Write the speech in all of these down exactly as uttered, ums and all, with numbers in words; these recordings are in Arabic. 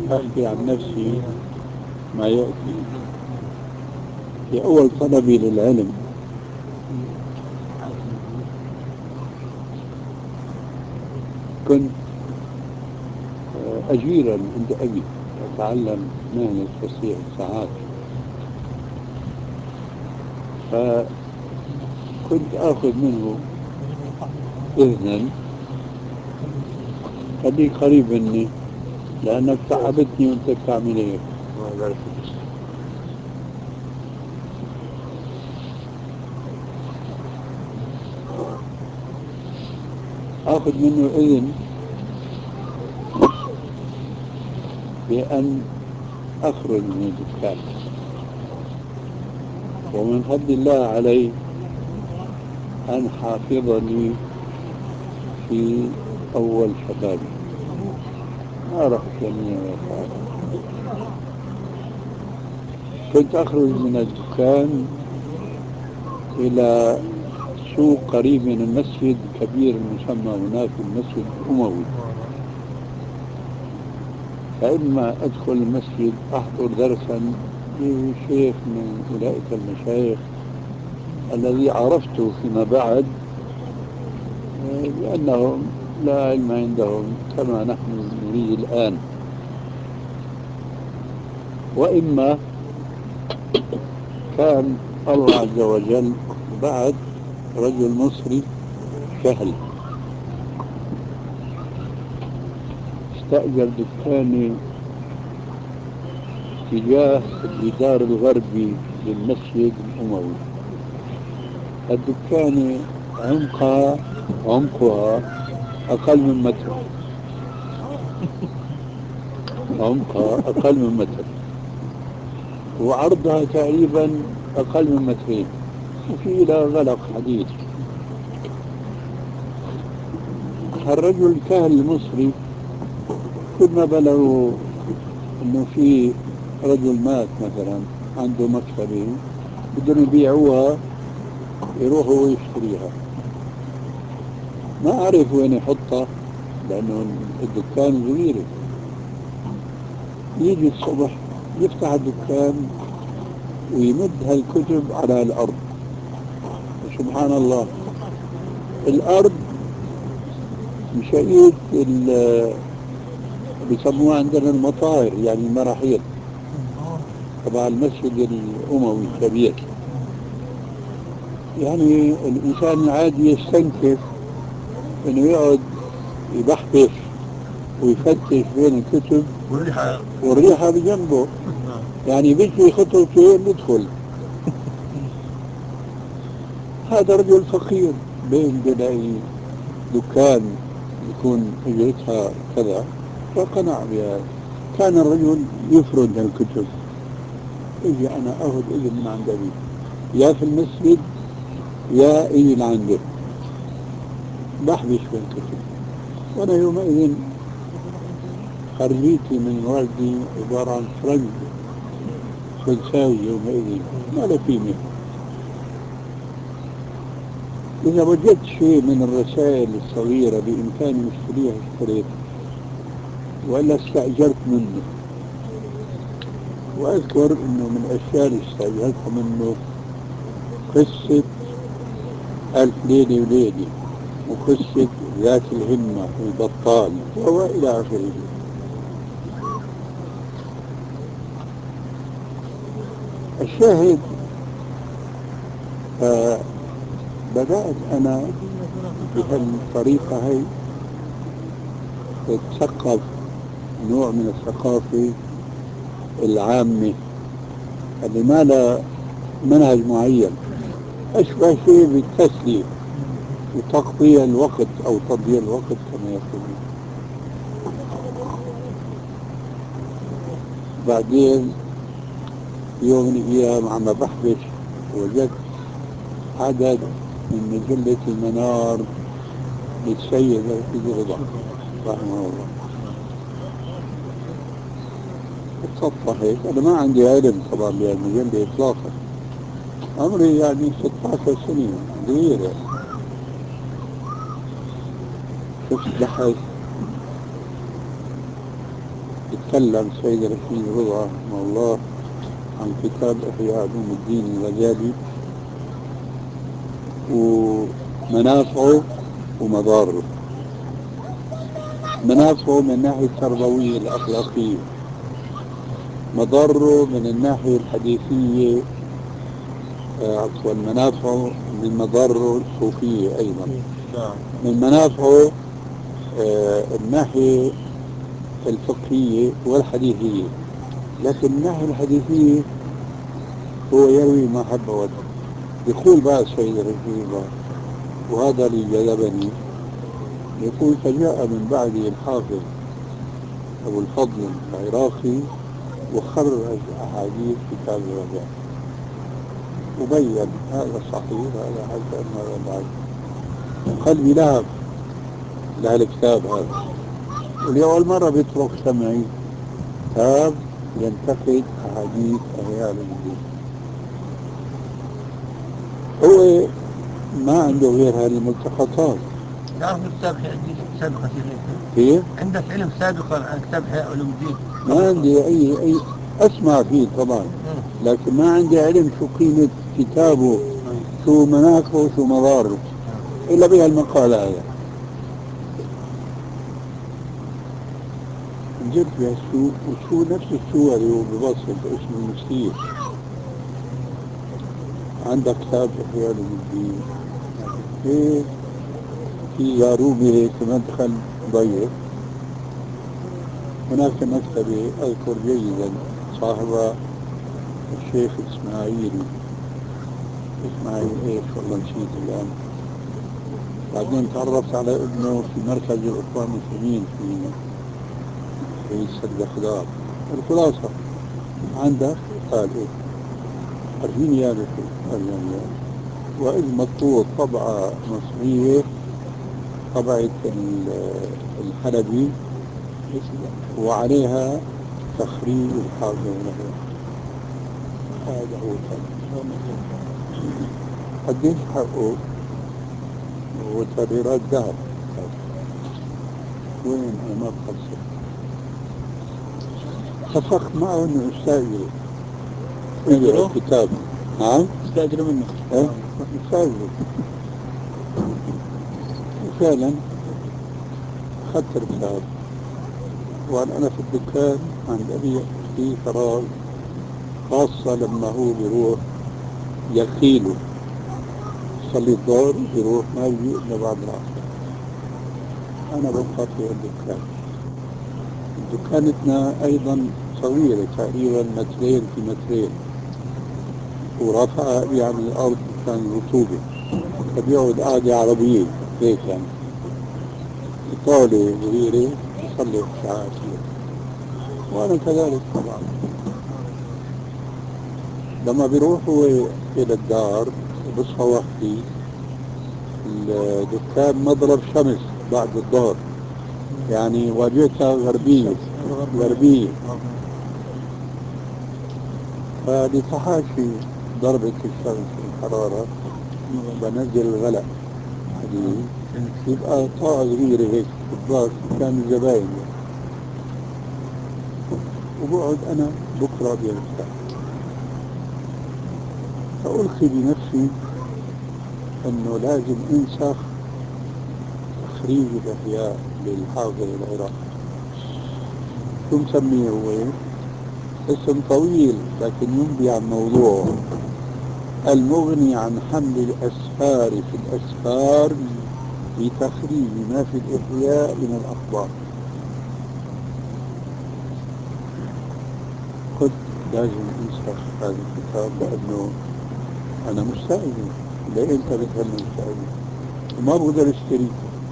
أحكي عن نفسي ما يأتي. في أول طلبي للعلم كنت أجيرا عند أبي أتعلم مهنة تصليح الساعات، فكنت آخذ منه إذنا خليك قريب مني لأنك تعبتني وأنت بتعمل هيك. الله يبارك فيك. آخذ منه إذن بأن أخرج من الدكان، ومن فضل الله علي أن حافظني في أول شبابي، ما رحت يمين ولا يسار. كنت أخرج من الدكان إلى سوق قريب من المسجد الكبير المسمى هناك المسجد الأموي، فإما أدخل المسجد أحضر درسا لشيخ من أولئك المشايخ الذي عرفته فيما بعد لأنهم لا علم عندهم كما نحن نريد الآن، وإما كان الله عز وجل بعد رجل مصري كهل استأجر دكاني تجاه الجدار الغربي للمسجد الأموي. الدكان عمقها عمقها أقل من متر، عمقها أقل من متر، وعرضها تقريبا أقل من مترين، وفي لها غلق حديد. الرجل الكاهل المصري كل ما بلغوا انه في رجل مات مثلا عنده مكتبه بدهم يبيعوها يروحوا ويشتريها، ما عرف وين يحطها لانه الدكان صغير. يجي الصبح يفتح الدكان ويمد هالكتب على الارض، وسبحان الله الارض مشاية بيسموها عندنا المطاهر، يعني المراحيض تبع المسجد الأموي الكبير. يعني الإنسان العادي يستنكف إنه يقعد يبحبش ويفتش بين الكتب والريحة والريحة بجنبه، نعم. يعني بيجي خطوتين يدخل. هذا رجل فقير بين بلاقي دكان يكون اجرتها كذا، فقنع بها. كان الرجل يفرد الكتب، يجي أنا أخذ إذن من عند أبي يا في المسجد يا إجي لعندك بحبش في الكتب. وأنا يومئذ خرجيتي من والدي عبارة عن فرنج فرنساوي يومئذ ما له قيمة. إذا وجدت شيء من الرسائل الصغيرة بإمكاني اشتريها اشتريت، وإلا استأجرت منه. وأذكر أنه من الأشياء اللي استأجرتها منه قصة ألف ليلة وليلة، وقصة ذات الهمة البطال وإلى آخره. الشاهد فبدأت أنا بهالطريقة هي اتثقف نوع من الثقافة العامة اللي ما لها منهج معين، أشبه شيء بالتسلية وتقضية الوقت أو تضييع الوقت كما يقولون. بعدين يوم من الأيام عم بحبش وجدت عدد من مجلة المنار للسيد سيدي رضا رحمه الله. اتسطح هيك، أنا ما عندي علم طبعا بهالمجلة إطلاقا، عمري يعني ستة عشر سنة صغير يعني. شفت بحث تكلم سيد رشيد رضا رحمه الله عن كتاب إحياء علوم الدين الغزالي ومنافعه ومضاره. منافعه من الناحية التربوية الأخلاقية، مضاره من الناحية الحديثية، آه، عفوا منافعه من مضاره الصوفية أيضا. من منافعه آه، الناحية الفقهية والحديثية، لكن الناحية الحديثية هو يروي ما حب وجه. يقول بقى السيد رشيد، وهذا اللي جذبني، يقول فجاء من بعده الحافظ أبو الفضل العراقي وخرج أحاديث كتاب الرجاء وبين هذا صحيح هذا حسن هذا ضعيف. قلبي لهب لهالكتاب هذا، ولأول مرة بيطرق سمعي كتاب ينتقد أحاديث إحياء الدين. هو ما عنده غير هذه الملتقطات. تعرف كتاب إحياء الدين سابقا في غيرك؟ كيف؟ عندك علم سابقا عن كتاب إحياء علوم الدين؟ ما عندي أي أي أسمع فيه طبعا، لكن ما عندي علم شو قيمة كتابه، شو مناخه شو مضاره، إلا بها المقالة هذا. جد بهالسوق وشو نفس الصور هو ببسط اسمه المسير. عندك كتاب إحياء علوم الدين، إيه في زاروبي هيك مدخل ضيق، هناك مكتبة أذكر جيدا صاحبها الشيخ إسماعيل، إسماعيل إيش والله نسيت الآن. بعدين تعرفت على ابنه في مركز الإخوان المسلمين في في سد خضار. الخلاصة عندك قال إيه عارفين يا ريت قال يعني وإذ مطبوع طبعة مصرية طبعة الحلبي وعليها تخريج الحافظ له. هذا هو كان قديش حقه وتبريرات ذهب. وين أنا ما بحصل. اتفق معه انه استاجره اجى كتاب. نعم استأجر منه. ايه استاجره وفعلا اخذت الكتاب. وانا انا في الدكان عند ابي في فراغ، خاصة لما هو بيروح يخيله يصلي الظهر بيروح ما يجي الا بعد العصر. انا ببقى في الدكان. دكانتنا ايضا صغيرة تقريبا مترين في مترين، ورافعها أبي عن الأرض كان رطوبة، فبيقعد قاعدة عربية هيك يعني طاولة صغيرة يصلي ساعات فيها. وأنا كذلك طبعا. لما بيروح هو إلى الدار بصحى وقتي الدكان مضرب شمس بعد الظهر، يعني واجهتها غربية غربية، فلتحاشي ضربة الشمس الحرارة بنزل الغلاء حديد يبقى طاقة صغيرة هيك كبار كان الزباين، وبقعد أنا بقرأ بهالكتاب. فألقي بنفسي أنه لازم أنسخ تخريج الإحياء للحافظ العراقي. شو مسميه هو؟ اسم طويل لكن ينبي عن موضوعه، المغني عن حمل الأسفار في الأسفار بتخريج ما في الإحياء من الأخبار. قلت لازم انسخ هذا الكتاب لأنه أنا مستأجر. ليه أنت بتهمل مستأجر وما بقدر اشتري؟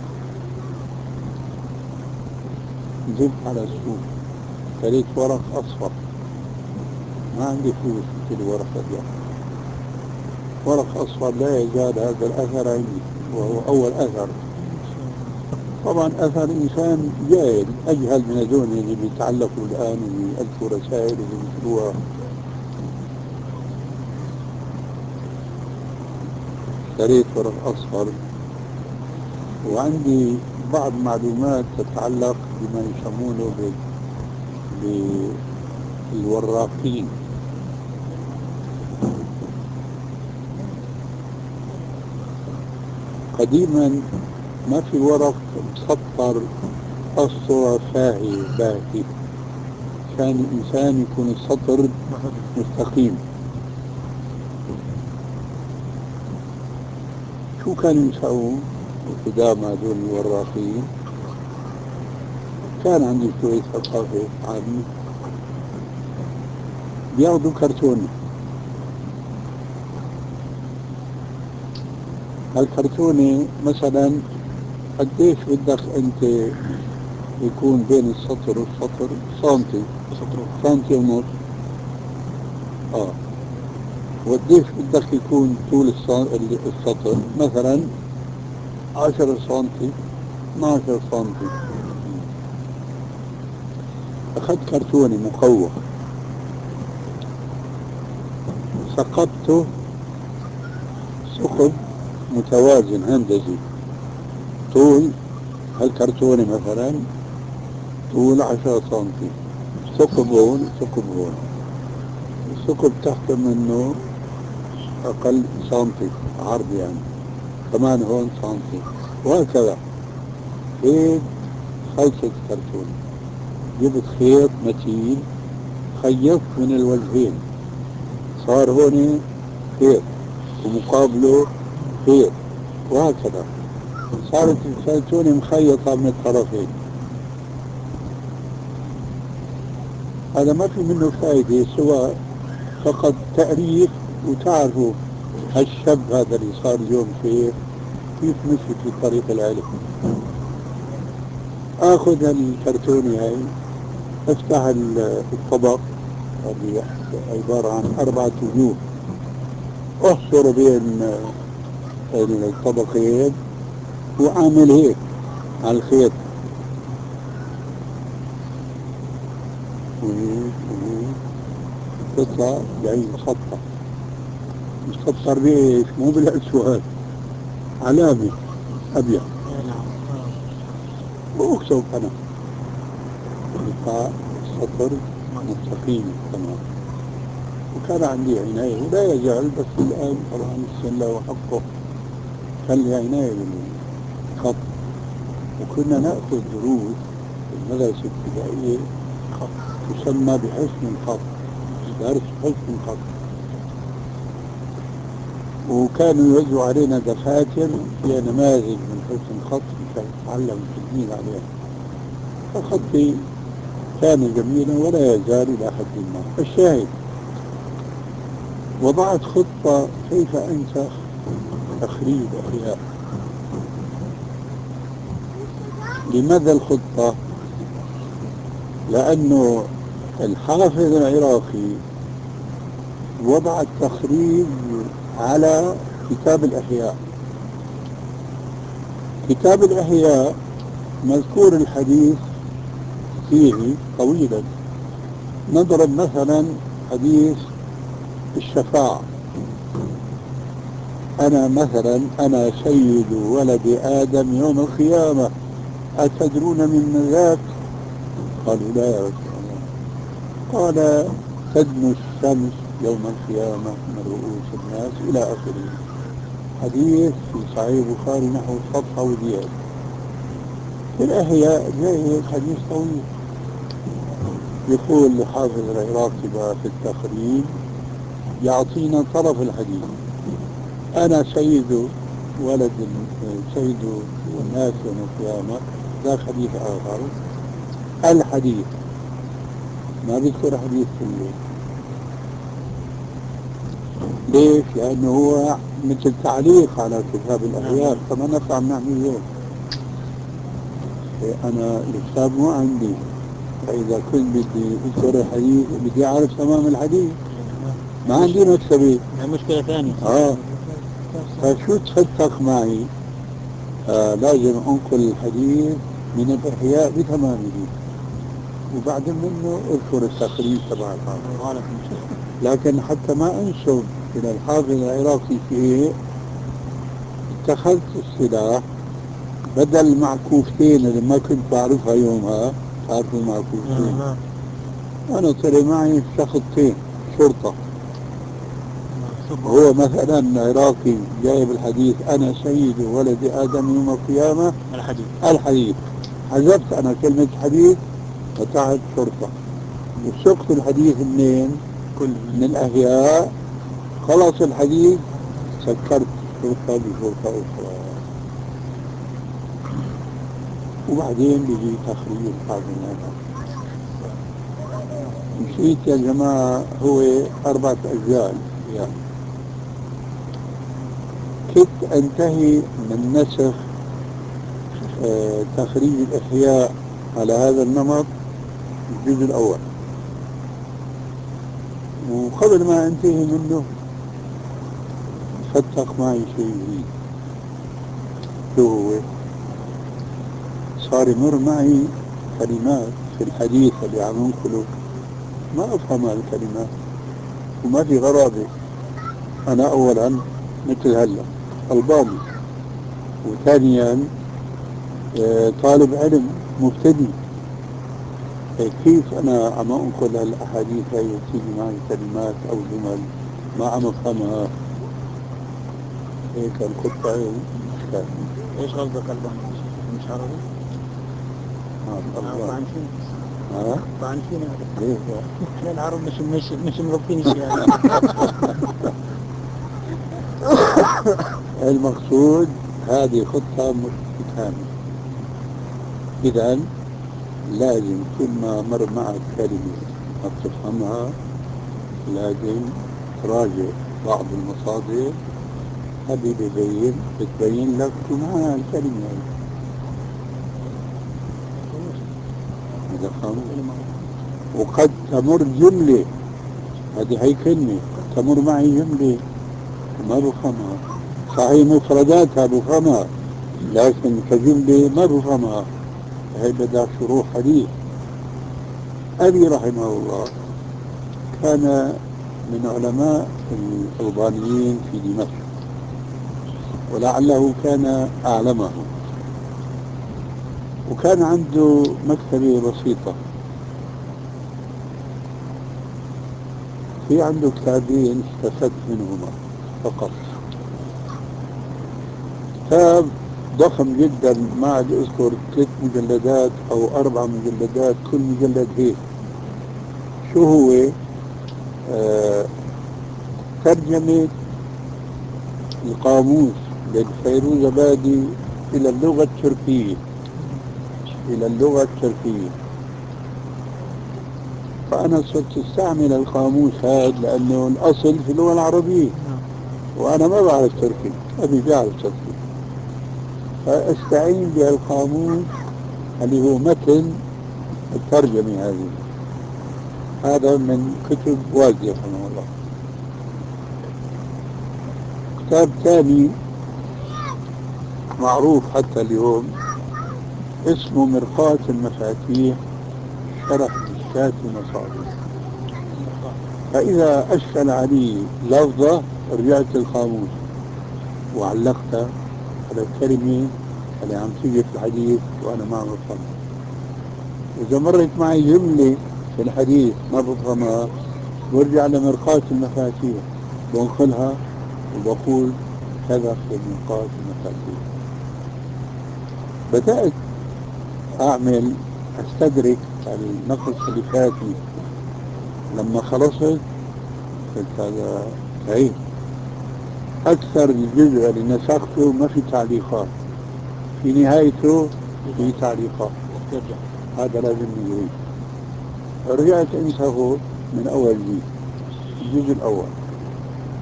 نزلت على السوق اشتريت ورق أصفر، ما عندي فلوس اشتري ورق أبيض. ورق أصفر لا يزال هذا الأثر عندي، وهو أول أثر. طبعا أثر إنسان جاهل أجهل من هذول اللي بيتعلقوا الآن وبيألفوا رسائل وبينشروها. اشتريت ورق أصفر وعندي بعض معلومات تتعلق بما يسمونه بالوراقين. قديما ما في ورق مسطر الصورة فاهي باهي، كان الإنسان يكون السطر مستقيم. شو كانوا يسووا قدام هذول الوراقين؟ كان عندي شوية ثقافة عامة، بياخذوا كرتونة، هالكرتونة مثلا قديش بدك أنت يكون بين السطر والسطر؟ سنتي، سنتي ونص. اه وقديش بدك يكون طول السطر؟ مثلا عشرة سنتي، اثناشر سنتي. أخذت كرتوني مقوى، ثقبته ثقب متوازن هندسي، طول هالكرتوني مثلا طول عشرة سنتي، ثقب هون ثقب هون، الثقب تحت منه أقل سنتي عرض يعني، كمان هون سنتي، وهكذا. هيك خلصت كرتون، جبت خيط متين خيطت من الوجهين، صار هون خيط ومقابله خيط، وهكذا صارت الكرتونة مخيطة من الطرفين. هذا ما في منه فائدة سوى فقط تأريخ، وتعرفوا هالشاب هذا اللي صار اليوم شيخ كيف مشي في طريق العلم. اخذ الكرتونة هاي، افتح الطبق اللي عبارة عن أربعة وجوه، احصر بين الطبقين وأعمل هيك على الخيط، وهيك وهيك تطلع جاي مسطر. مسطر بإيش؟ مو بالأسود، علامة أبيض، واكتب أنا يطلع السطر مستقيم تمام. وكان عندي عناية ولا يزال، بس الآن طبعا السن له حقه، كان لي عناية بالخط. وكنا نأخذ دروس في المدرسة الابتدائية تسمى بحسن الخط، درس حسن الخط. وكانوا يوزعوا علينا دفاتر فيها نماذج من حسن الخط مشان نتعلم التلميذ عليها. فخطي كان جميلا ولا يزال إلى حد ما. الشاهد، وضعت خطة كيف أنسخ تخريج أحياء. لماذا الخطة؟ لأنه الحافظ العراقي وضع التخريج على كتاب الأحياء. كتاب الأحياء مذكور الحديث فيه طويلا. نضرب مثلا حديث الشفاعة، أنا مثلا أنا سيد ولد آدم يوم القيامة، أتدرون من ذاك؟ قالوا لا يا رسول الله. قال تدنو الشمس يوم القيامة من رؤوس الناس إلى آخره. حديث في صحيح البخاري نحو صفحة وزيادة. في الأحياء جاي حديث طويل، يقول لحافظ العراقي بقى في التخريج، يعطينا طرف الحديث، أنا سيد ولد سيد الناس يوم القيامة، ذا حديث آخر. الحديث ما بيذكر حديث كله. ليش؟ لأنه هو مثل تعليق على كتاب الأحياء، فما نفع نعمل له. أنا الكتاب مو عندي، فإذا كنت بدي أذكر الحديث بدي أعرف تمام الحديث، ما عندي مكتبة. مشكلة ثانية. آه فشو تفتق معي؟ آه لازم أنقل الحديث من الإحياء بتمامه، وبعد منه اذكر التخريج تبع الحافظ. لكن حتى ما انسب الى الحافظ العراقي شيء، اتخذت السلاح بدل المعكوفتين اللي ما كنت بعرفها يومها. تعرفوا المعكوفتين؟ أنا طلع معي شخصين شرطة. شوف هو مثلا عراقي جايب الحديث أنا سيد ولد آدم يوم القيامة الحديث الحديث، حذفت أنا كلمة حديث وتحت شرطة، وسقت الحديث منين؟ كل من الأحياء. خلص الحديث سكرت شرطة بشرطة أخرى، وبعدين بيجي تخريج بعد هذا. مشيت يا جماعة هو أربعة أجزاء يعني. كنت أنتهي من نسخ آه تخريج الإحياء على هذا النمط الجزء الأول، وقبل ما أنتهي منه فتق معي شيء جديد. شو هو؟ صار يمر معي كلمات في الحديث اللي عم ينقله ما أفهم الكلمات وما في غرابة. أنا أولا مثل هلا ألباني، وثانيا آه، طالب علم مبتدئ، كيف أنا عم أنقل هالأحاديث هاي وتيجي معي كلمات أو جمل ما عم أفهمها؟ هيك الخطة مشكلة. ايش قصدك الباني؟ مش عربي؟ نعم ألباني. طعن فينا ها؟ طعن فينا ليه؟ احنا العرب مش مش مش مغطين الشهادة. المقصود هذه خطة مش كاملة. إذا لازم كل ما مر معك كلمة ما بتفهمها لازم تراجع بعض المصادر هذه ببين بتبين لك شو معنى الكلمة هذا قانون. وقد تمر جملة، هذه هي كلمة قد تمر معي جملة وما بفهمها، صحيح مفرداتها بفهمها لكن كجملة ما بفهمها. هي بدها شروح حديث. أبي رحمه الله كان من علماء الألبانيين في دمشق، ولعله كان أعلمهم، وكان عنده مكتبة بسيطة في عنده كتابين استفدت منهما فقط. كتاب ضخم جدا ما عاد اذكر ثلاث مجلدات او اربع مجلدات كل مجلد هيك. شو هو؟ آه ترجمة القاموس للفيروزابادي الى اللغة التركية الى اللغة التركية. فانا صرت استعمل القاموس هذا لانه الاصل في اللغة العربية وانا ما بعرف تركي، ابي بعرف تركي، فاستعين بالقاموس اللي هو متن الترجمة هذه. هذا من كتب والدي رحمه الله. كتاب ثاني معروف حتى اليوم اسمه مرقاة المفاتيح شرح مشكاة المصابيح. فإذا أشكل علي لفظة رجعت القاموس وعلقتها على الكلمة اللي عم تيجي في الحديث وأنا ما عم بفهمها. إذا مرت معي جملة في الحديث ما بفهمها برجع لمرقاة المفاتيح بنقلها وبقول كذا في مرقاة المفاتيح. بدأت أعمل أستدرك النقص اللي فاتني. لما خلصت قلت هذا صحيح. أكثر الجزء اللي نسخته ما في تعليقات، في نهايته في تعليقات. هذا لازم نجري. رجعت انتهوا من أول جزء الجزء الأول،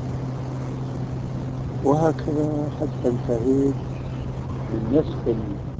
وهكذا حتى انتهيت من نسخ